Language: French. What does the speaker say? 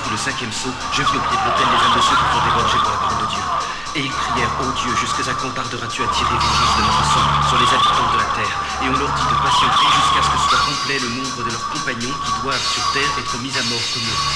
sous le 5e sceau, je vis au pied de l'autel les âmes de ceux qui font dégorger pour la parole de Dieu. Et ils prièrent, ô Dieu, jusqu'à quand tarderas-tu à tirer vengeance de notre sang sur les habitants de la terre? Et on leur dit de patienter jusqu'à ce que soit complet le nombre de leurs compagnons qui doivent sur terre être mis à mort comme eux.